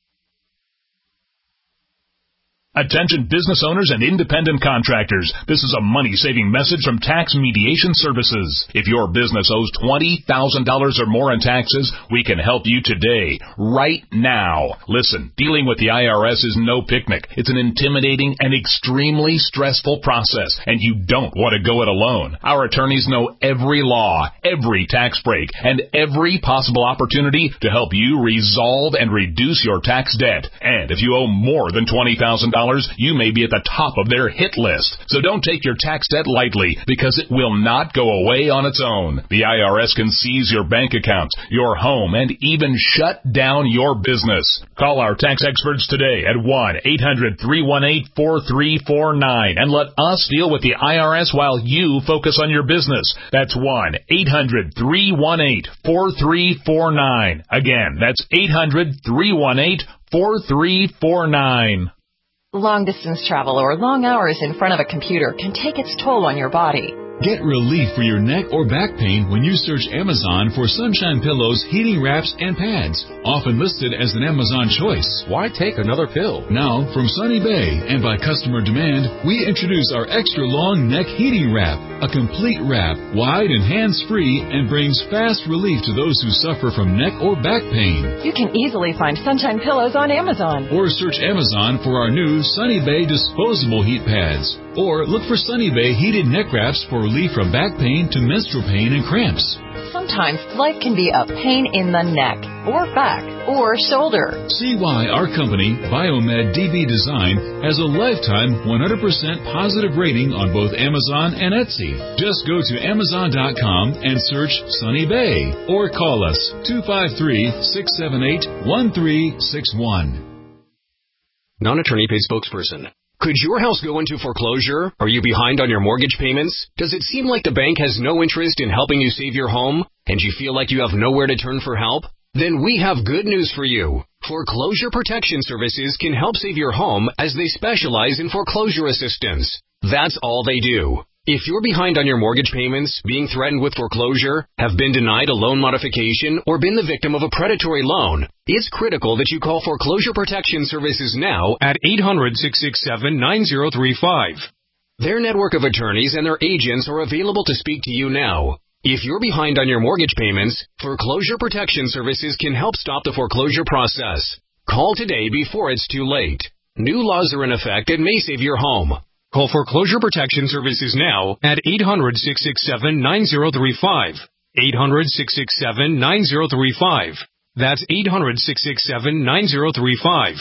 Attention business owners and independent contractors. This is a money-saving message from Tax Mediation Services. If your business owes twenty thousand dollars or more in taxes, we can help you today, right now. Listen, dealing with the I R S is no picnic. It's an intimidating and extremely stressful process, and you don't want to go it alone. Our attorneys know every law, every tax break, and every possible opportunity to help you resolve and reduce your tax debt. And if you owe more than twenty thousand dollars, you may be at the top of their hit list. So don't take your tax debt lightly, because it will not go away on its own. The I R S can seize your bank accounts, your home, and even shut down your business. Call our tax experts today at one eight hundred three one eight four three four nine and let us deal with the I R S while you focus on your business. That's one eight hundred three one eight four three four nine. Again, that's eight hundred three one eight four three four nine. Long-distance travel or long hours in front of a computer can take its toll on your body. Get relief for your neck or back pain when you search Amazon for Sunshine Pillows, heating wraps, and pads, often listed as an Amazon choice. Why take another pill? Now, from Sunny Bay and by customer demand, we introduce our extra long neck heating wrap, a complete wrap, wide and hands-free, and brings fast relief to those who suffer from neck or back pain. You can easily find Sunshine Pillows on Amazon. Or search Amazon for our new Sunny Bay disposable heat pads. Or look for Sunny Bay heated neck wraps for relief from back pain to menstrual pain and cramps. Sometimes life can be a pain in the neck, or back, or shoulder. See why our company, Biomed D B Design, has a lifetime one hundred percent positive rating on both Amazon and Etsy. Just go to amazon dot com and search Sunny Bay, or call us two five three, six seven eight, one three six one. Non-attorney paid spokesperson. Could your house go into foreclosure? Are you behind on your mortgage payments? Does it seem like the bank has no interest in helping you save your home, and you feel like you have nowhere to turn for help? Then we have good news for you. Foreclosure Protection Services can help save your home, as they specialize in foreclosure assistance. That's all they do. If you're behind on your mortgage payments, being threatened with foreclosure, have been denied a loan modification, or been the victim of a predatory loan, it's critical that you call Foreclosure Protection Services now at eight hundred, six six seven, nine zero three five. Their network of attorneys and their agents are available to speak to you now. If you're behind on your mortgage payments, Foreclosure Protection Services can help stop the foreclosure process. Call today before it's too late. New laws are in effect and may save your home. Call Foreclosure Protection Services now at eight hundred, six six seven, nine zero three five. eight hundred, six six seven, nine zero three five. That's eight hundred, six six seven, nine zero three five.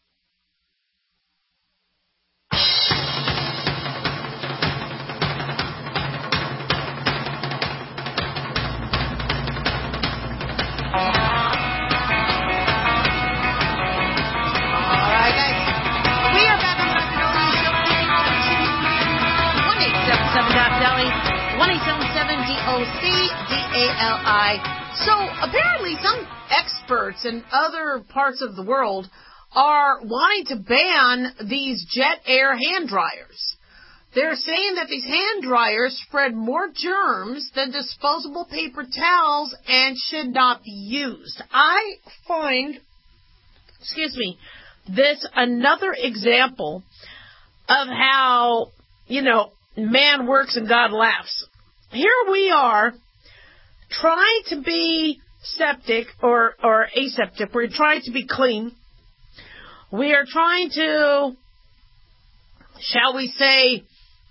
So apparently some experts in other parts of the world are wanting to ban these jet air hand dryers. They're saying that these hand dryers spread more germs than disposable paper towels and should not be used. I find, excuse me, this another example of how, you know, man works and God laughs. Here we are, trying to be septic or, or aseptic. We're trying to be clean. We are trying to shall we say,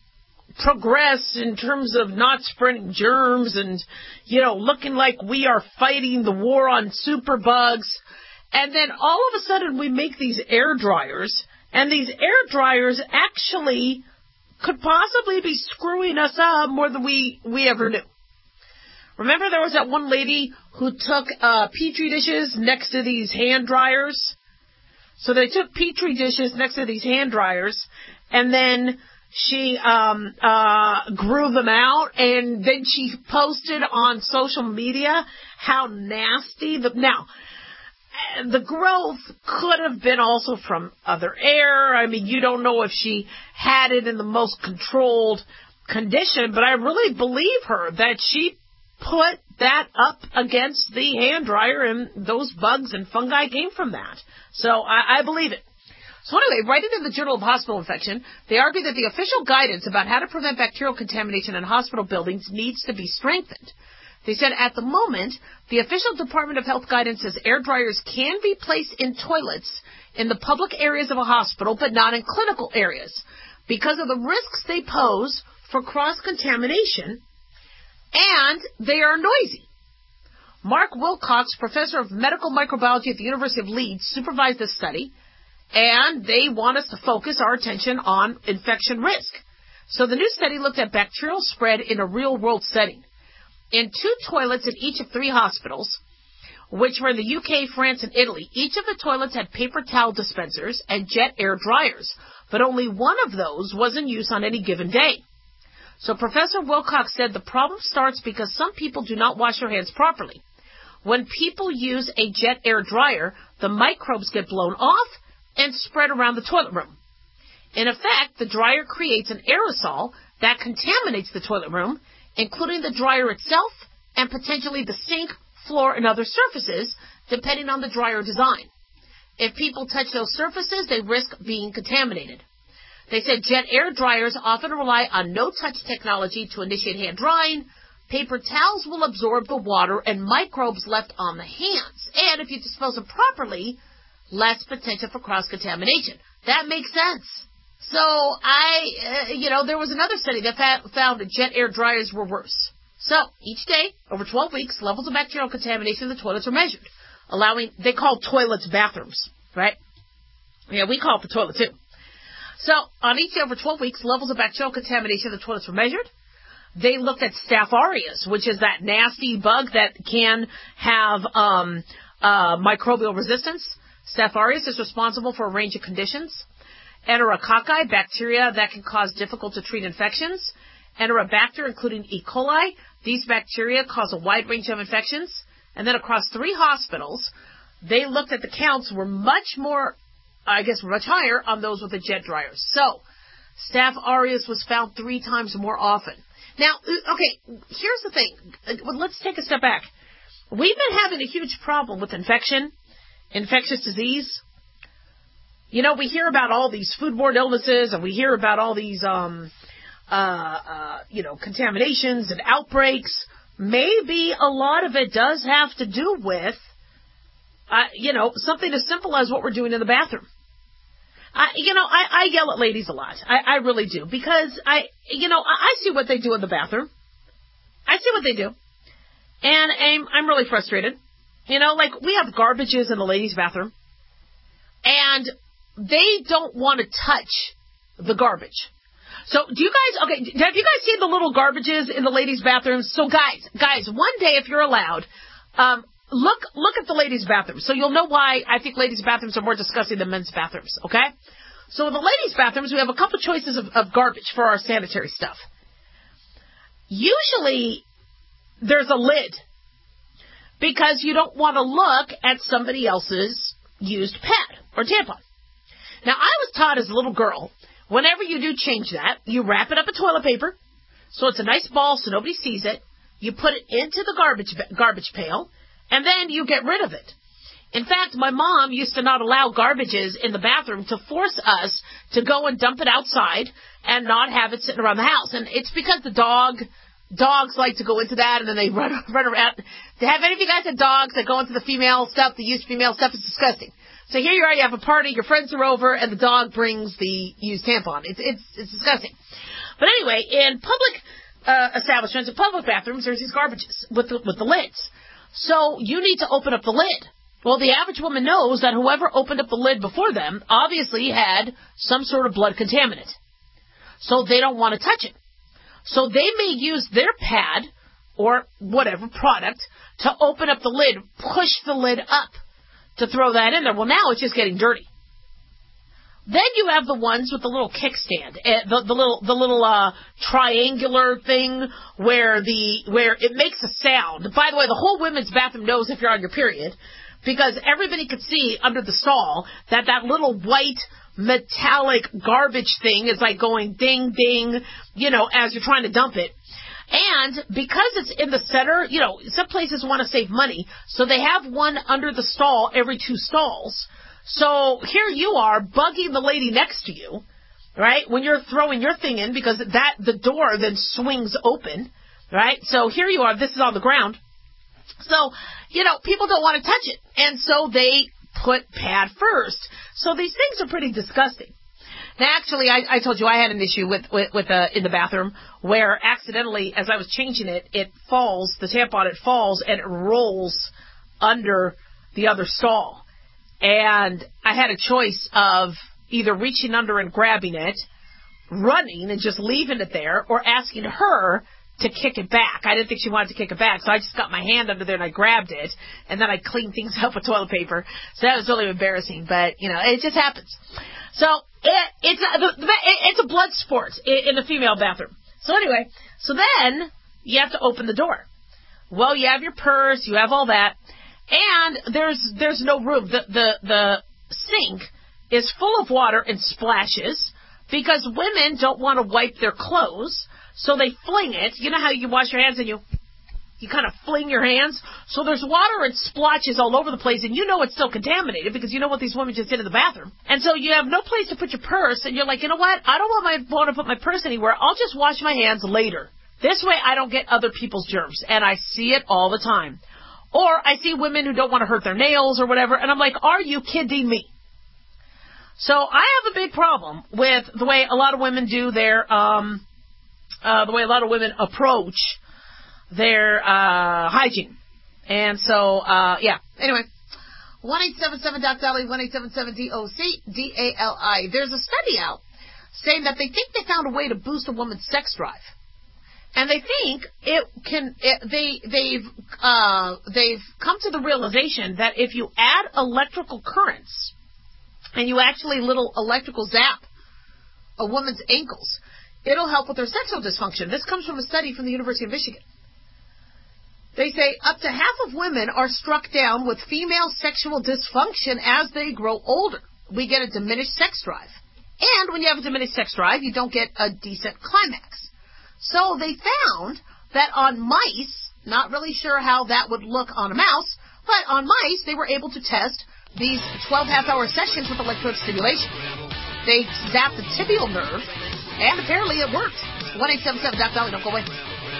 progress in terms of not spreading germs and, you know, looking like we are fighting the war on superbugs. And then all of a sudden we make these air dryers, and these air dryers actually could possibly be screwing us up more than we, we ever knew. Remember there was that one lady who took uh, Petri dishes next to these hand dryers? So they took Petri dishes next to these hand dryers, and then she um, uh, grew them out, and then she posted on social media how nasty the... Now, the growth could have been also from other air. I mean, you don't know if she had it in the most controlled condition, but I really believe her that she put that up against the hand dryer, and those bugs and fungi came from that. So I, I believe it. So anyway, writing in the Journal of Hospital Infection, they argue that the official guidance about how to prevent bacterial contamination in hospital buildings needs to be strengthened. They said at the moment, the official Department of Health guidance says air dryers can be placed in toilets in the public areas of a hospital, but not in clinical areas, because of the risks they pose for cross-contamination, and they are noisy. Mark Wilcox, professor of medical microbiology at the University of Leeds, supervised this study, and they want us to focus our attention on infection risk. So the new study looked at bacterial spread in a real-world setting. In two toilets in each of three hospitals, which were in the U K, France, and Italy, each of the toilets had paper towel dispensers and jet air dryers, but only one of those was in use on any given day. So Professor Wilcox said the problem starts because some people do not wash their hands properly. When people use a jet air dryer, the microbes get blown off and spread around the toilet room. In effect, the dryer creates an aerosol that contaminates the toilet room, including the dryer itself and potentially the sink, floor, and other surfaces, depending on the dryer design. If people touch those surfaces, they risk being contaminated. They said jet air dryers often rely on no-touch technology to initiate hand drying. Paper towels will absorb the water and microbes left on the hands. And if you dispose them properly, less potential for cross-contamination. That makes sense. So, I, uh, you know, there was another study that fa- found that jet air dryers were worse. So, each day, over twelve weeks, levels of bacterial contamination in the toilets were measured, allowing, they call toilets bathrooms, right? Yeah, we call it the toilet, too. So, on each day over twelve weeks, levels of bacterial contamination in the toilets were measured. They looked at Staph aureus, which is that nasty bug that can have um, uh, microbial resistance. Staph aureus is responsible for a range of conditions. Enterococci, bacteria that can cause difficult-to-treat infections. Enterobacter, including E. coli. These bacteria cause a wide range of infections. And then across three hospitals, they looked at the counts were much more, I guess, much higher on those with the jet dryers. So, Staph aureus was found three times more often. Now, okay, here's the thing. Well, let's take a step back. We've been having a huge problem with infection, infectious disease. You know, we hear about all these foodborne illnesses, and we hear about all these, um, uh, uh, you know, contaminations and outbreaks. Maybe a lot of it does have to do with, uh, you know, something as simple as what we're doing in the bathroom. I, you know, I, I yell at ladies a lot. I, I really do. Because, I, you know, I, I see what they do in the bathroom. I see what they do. And I'm, I'm really frustrated. You know, like, we have garbages in the ladies' bathroom. And they don't want to touch the garbage. So, do you guys, okay, have you guys seen the little garbages in the ladies' bathrooms? So, guys, guys, one day, if you're allowed, um, look, look at the ladies' bathrooms. So, you'll know why I think ladies' bathrooms are more disgusting than men's bathrooms, okay? So, in the ladies' bathrooms, we have a couple choices of, of garbage for our sanitary stuff. Usually, there's a lid. Because you don't want to look at somebody else's used pad or tampon. Now, I was taught as a little girl, whenever you do change that, you wrap it up in toilet paper, so it's a nice ball so nobody sees it. You put it into the garbage garbage pail, and then you get rid of it. In fact, my mom used to not allow garbages in the bathroom to force us to go and dump it outside and not have it sitting around the house. And it's because the dog... Dogs like to go into that, and then they run run around. Have any of you guys had dogs that go into the female stuff, the used female stuff? It's disgusting. So here you are, you have a party, your friends are over, and the dog brings the used tampon. It's it's it's disgusting. But anyway, in public uh, establishments, in public bathrooms, there's these garbages with the, with the lids. So you need to open up the lid. Well, the average woman knows that whoever opened up the lid before them obviously had some sort of blood contaminant. So they don't want to touch it. So they may use their pad or whatever product to open up the lid, push the lid up to throw that in there. Well, now it's just getting dirty. Then you have the ones with the little kickstand, the, the little the little uh, triangular thing where the where it makes a sound. By the way, the whole women's bathroom knows if you're on your period, because everybody could see under the stall that that little white metallic garbage thing is like going ding, ding, you know, as you're trying to dump it. And because it's in the center, you know, some places want to save money, so they have one under the stall every two stalls. So here you are bugging the lady next to you, right, when you're throwing your thing in, because that the door then swings open, right? So here you are, this is on the ground. So, you know, people don't want to touch it, and so they put pad first. So these things are pretty disgusting. Now, actually, I, I told you I had an issue with with, with uh, in the bathroom where accidentally, as I was changing it, it falls, the tampon, it falls, and it rolls under the other stall. And I had a choice of either reaching under and grabbing it, running and just leaving it there, or asking her to kick it back. I didn't think she wanted to kick it back, so I just got my hand under there and I grabbed it, and then I cleaned things up with toilet paper. So that was really embarrassing, but, you know, it just happens. So it, it's, a, it's a blood sport in the female bathroom. So anyway, so then you have to open the door. Well, you have your purse, you have all that, and there's there's no room. The, the, the sink is full of water and splashes because women don't want to wipe their clothes. So they fling it. You know how you wash your hands and you you kind of fling your hands? So there's water and splotches all over the place, and you know it's still contaminated because you know what these women just did in the bathroom. And so you have no place to put your purse, and you're like, you know what? I don't want, my, want to put my purse anywhere. I'll just wash my hands later. This way I don't get other people's germs, and I see it all the time. Or I see women who don't want to hurt their nails or whatever, and I'm like, are you kidding me? So I have a big problem with the way a lot of women do their... um. Uh, the way a lot of women approach their uh, hygiene. And so, uh, yeah. Anyway, one eight seven seven D O C D A L I, one eight seven seven D O C D A L I. There's a study out saying that they think they found a way to boost a woman's sex drive. And they think it can, it, they, they've, uh, they've come to the realization that if you add electrical currents and you actually little electrical zap a woman's ankles, it'll help with their sexual dysfunction. This comes from a study from the University of Michigan. They say up to half of women are struck down with female sexual dysfunction as they grow older. We get a diminished sex drive. And when you have a diminished sex drive, you don't get a decent climax. So they found that on mice, not really sure how that would look on a mouse, but on mice, they were able to test these twelve half-hour sessions with electrode stimulation. They zapped the tibial nerve, and apparently it worked. one eight seven seven D O C D A L I, don't go away.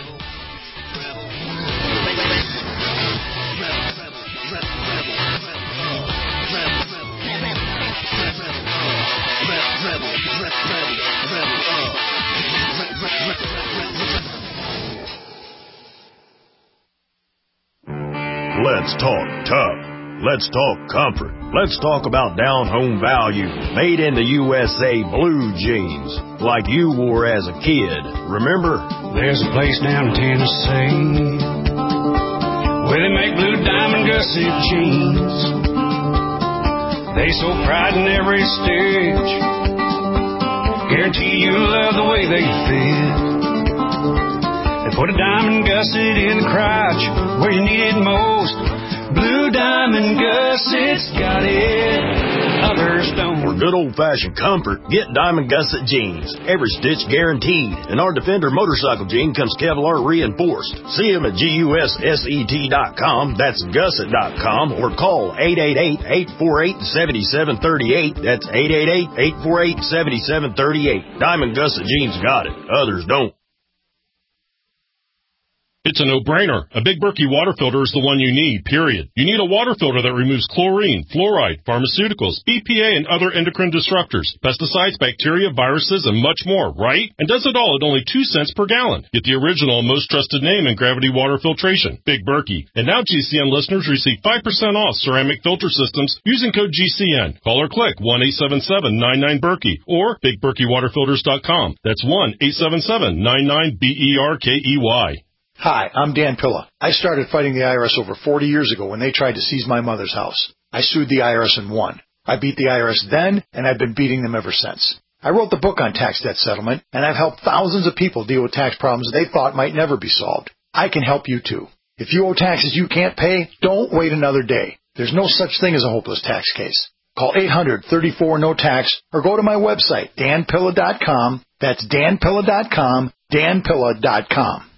Let's talk tough. Let's talk comfort. Let's talk about down-home value. Made in the U S A blue jeans, like you wore as a kid. Remember? There's a place down in Tennessee where they make blue diamond gusset jeans. They so pride in every stitch. Guarantee you'll love the way they fit. They put a diamond gusset in the crotch where you need it most. Blue Diamond Gusset's got it, others don't. For good old-fashioned comfort, get Diamond Gusset jeans. Every stitch guaranteed. And our Defender motorcycle jean comes Kevlar reinforced. See them at G U S S E T dot com, that's gusset dot com, or call eight eight eight, eight four eight, seven seven three eight. That's eight eight eight, eight four eight, seven seven three eight. Diamond Gusset jeans got it, others don't. It's a no-brainer. A Big Berkey water filter is the one you need, period. You need a water filter that removes chlorine, fluoride, pharmaceuticals, B P A, and other endocrine disruptors, pesticides, bacteria, viruses, and much more, right? And does it all at only two cents per gallon. Get the original, most trusted name in gravity water filtration, Big Berkey. And now G C N listeners receive five percent off ceramic filter systems using code G C N. Call or click one eight seven seven nine nine Berkey or big berkey water filters dot com. That's one eight seven seven nine nine B E R K E Y. Hi, I'm Dan Pilla. I started fighting the I R S over forty years ago when they tried to seize my mother's house. I sued the I R S and won. I beat the I R S then, and I've been beating them ever since. I wrote the book on tax debt settlement, and I've helped thousands of people deal with tax problems they thought might never be solved. I can help you too. If you owe taxes you can't pay, don't wait another day. There's no such thing as a hopeless tax case. Call eight hundred, thirty-four, no tax or go to my website, dan pilla dot com. That's dan pilla dot com, dan pilla dot com.